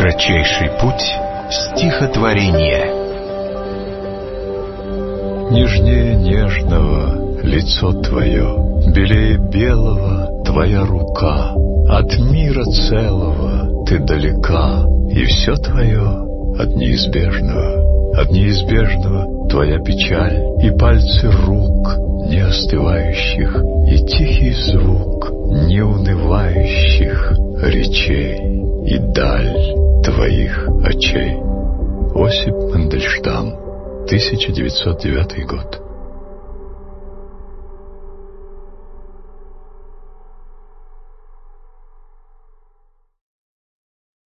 Кратчайший путь стихотворения. Нежнее нежного лицо твое, белее белого твоя рука. От мира целого ты далека, и все твое от неизбежного. От неизбежного твоя печаль, и пальцы рук не остывающих, и тихий звук неунывающих речей, и даль твоих очей. Осип Мандельштам, 1909 год.